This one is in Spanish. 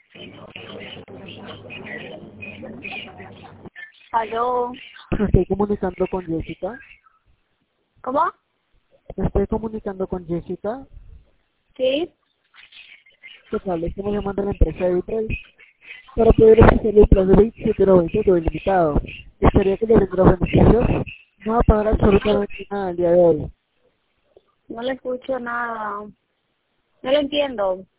Aló. Me estoy comunicando con Jessica. ¿Cómo? Me estoy comunicando con Jessica. Sí. ¿Qué tal? Estamos llamando a la empresa Vitel para poder ofrecerle un plan de 27.90 todo ilimitado. ¿Gustaría que le brinde los beneficios? No va a pagar absolutamente nada el día de hoy. No le escucho nada. No lo entiendo.